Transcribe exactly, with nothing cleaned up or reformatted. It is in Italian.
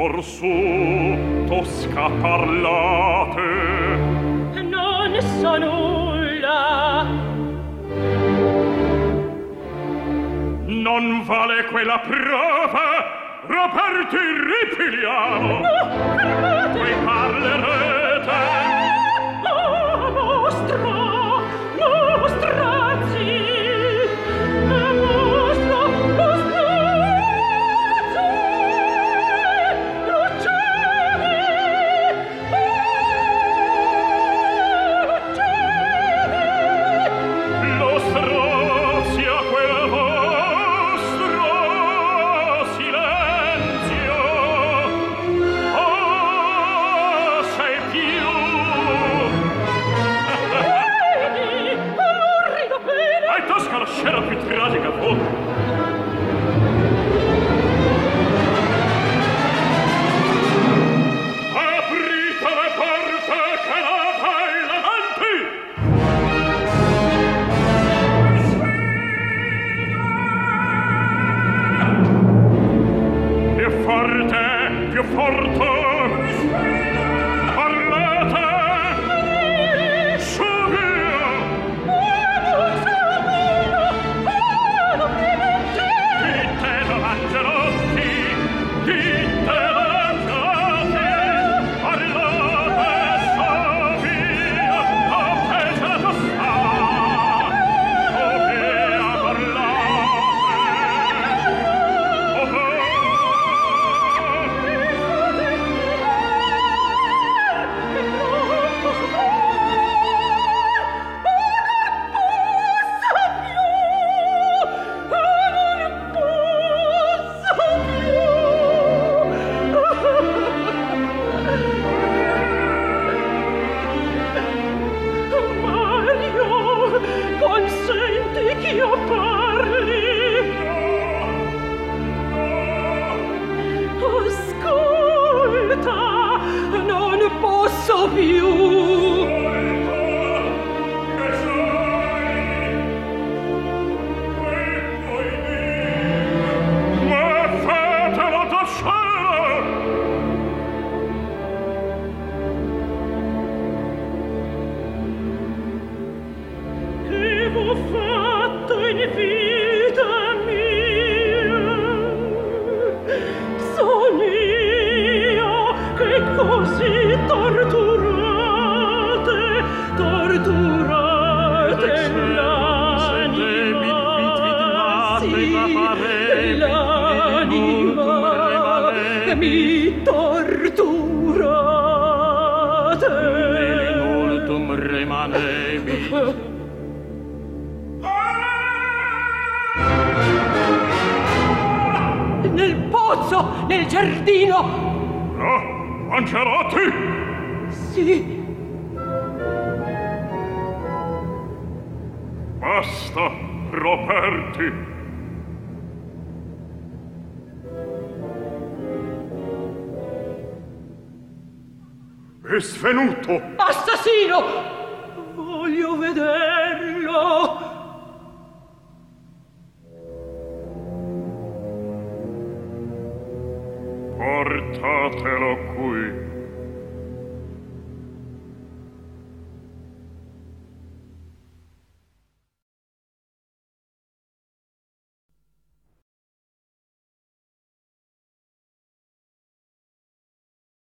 orsù tosca parlate. Non so nulla. Non vale quella prova. Roberti ripiliamo. No, fermate. Voi parlerete. Oh, mostro, mostrazzi. Mostro, mostrazzi. Lucciani. Lucciani. Lo strazia quel vostro silenzio. Oh, sei più. Vedi, non rido bene. Hai tasca la scena più tragica, fu. Aprite le porte che la bella avanti. Più forte, più forte. Parlate. Su via. Dite davangelotti. Dite davangelotti. Parlate, su via. A pece la tosta. Su via, parlate. Oh, oh. Mario, consenti che io parli. Ascolta, non posso più. Ma fatelo tacere! Che v'ho fatto in vita mia? Son io che così torturate, torturate l'anima. Sì, l'anima mi torturate. Multum remanebi. Nel pozzo, nel giardino. No, Angelotti! Sì, Basta, Roberti! È svenuto! assassino! Voglio vederlo. Portatelo qui.